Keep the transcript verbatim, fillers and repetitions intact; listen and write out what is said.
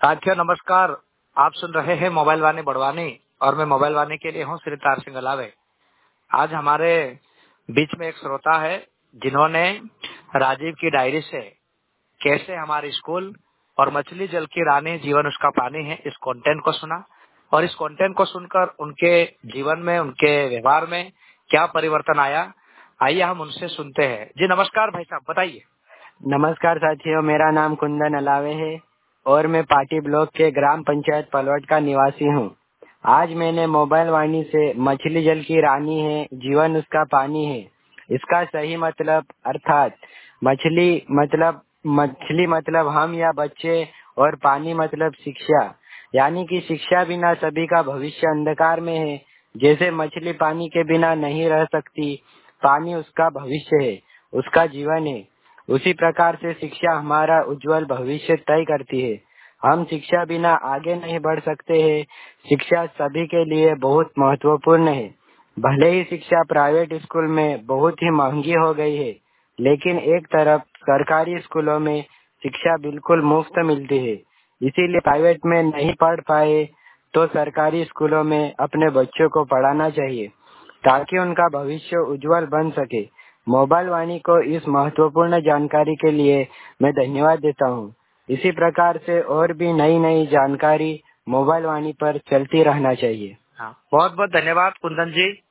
साथियों नमस्कार। आप सुन रहे हैं मोबाइल वाणी बड़वानी और मैं मोबाइल वाणी के लिए हूँ श्री तार सिंह अलावे। आज हमारे बीच में एक श्रोता है जिन्होंने राजीव की डायरी से कैसे हमारे स्कूल और मछली जल की रानी जीवन उसका पानी है इस कंटेंट को सुना और इस कंटेंट को सुनकर उनके जीवन में उनके व्यवहार में क्या परिवर्तन आया, आइए हम उनसे सुनते हैं। जी नमस्कार भाई साहब, बताइए। नमस्कार साथियों, मेरा नाम कुंदन अलावे है और मैं पाटी ब्लॉक के ग्राम पंचायत पलवट का निवासी हूँ। आज मैंने मोबाइल वाणी से मछली जल की रानी है जीवन उसका पानी है इसका सही मतलब अर्थात मछली मतलब मछली मतलब हम या बच्चे और पानी मतलब शिक्षा, यानी कि शिक्षा बिना सभी का भविष्य अंधकार में है। जैसे मछली पानी के बिना नहीं रह सकती, पानी उसका भविष्य है, उसका जीवन है, उसी प्रकार से शिक्षा हमारा उज्जवल भविष्य तय करती है। हम शिक्षा बिना आगे नहीं बढ़ सकते हैं। शिक्षा सभी के लिए बहुत महत्वपूर्ण है। भले ही शिक्षा प्राइवेट स्कूल में बहुत ही महंगी हो गई है, लेकिन एक तरफ सरकारी स्कूलों में शिक्षा बिल्कुल मुफ्त मिलती है। इसीलिए प्राइवेट में नहीं पढ़ पाए तो सरकारी स्कूलों में अपने बच्चों को पढ़ाना चाहिए ताकि उनका भविष्य उज्जवल बन सके। मोबाइल वाणी को इस महत्वपूर्ण जानकारी के लिए मैं धन्यवाद देता हूँ। इसी प्रकार से और भी नई नई जानकारी मोबाइल वाणी पर चलती रहना चाहिए। हाँ, बहुत बहुत धन्यवाद कुंदन जी।